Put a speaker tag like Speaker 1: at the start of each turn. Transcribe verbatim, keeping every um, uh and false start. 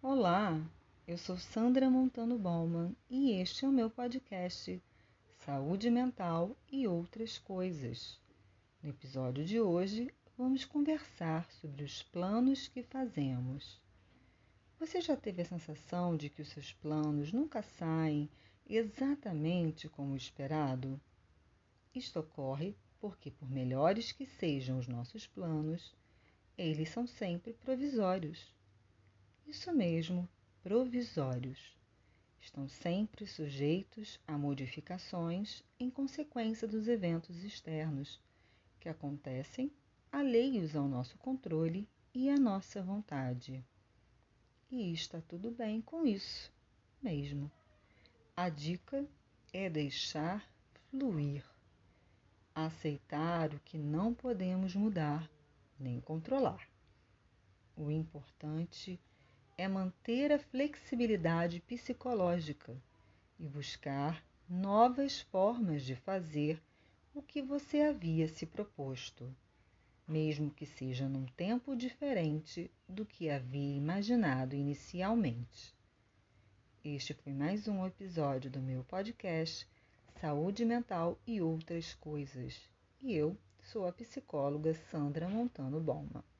Speaker 1: Olá, eu sou Sandra Montano Bauman e este é o meu podcast Saúde Mental e Outras Coisas. No episódio de hoje, vamos conversar sobre os planos que fazemos. Você já teve a sensação de que os seus planos nunca saem exatamente como esperado? Isto ocorre porque, por melhores que sejam os nossos planos, eles são sempre provisórios. Isso mesmo, provisórios. Estão sempre sujeitos a modificações em consequência dos eventos externos, que acontecem alheios ao nosso controle e à nossa vontade. E está tudo bem com isso mesmo. A dica é deixar fluir, aceitar o que não podemos mudar nem controlar. O importante é manter a flexibilidade psicológica e buscar novas formas de fazer o que você havia se proposto, mesmo que seja num tempo diferente do que havia imaginado inicialmente. Este foi mais um episódio do meu podcast Saúde Mental e Outras Coisas. E eu sou a psicóloga Sandra Montano Bauman.